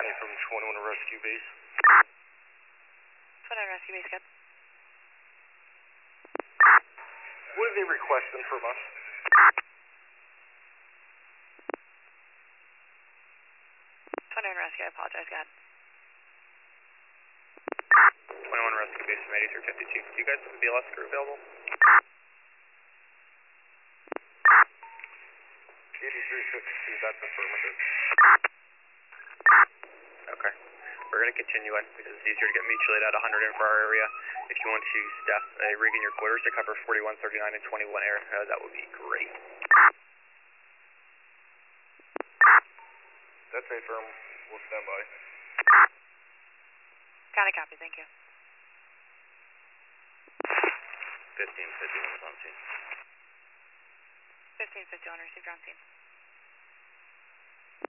Bradley from 21 Rescue Base. 21 Rescue Base, good. What are they requesting from us? 21 Rescue, I apologize, go ahead. 21 Rescue Base from 8352. Do you guys have a BLS crew available? 8352, that's affirmative. Okay. We're going to continue it because it's easier to get mutually at 100 in for our area. If you want to staff a rig in your quarters to cover 41, 39, and 21 air, that would be great. That's a firm. We'll stand by. Got a copy, thank you. 1551 is on scene. 1551 received on scene.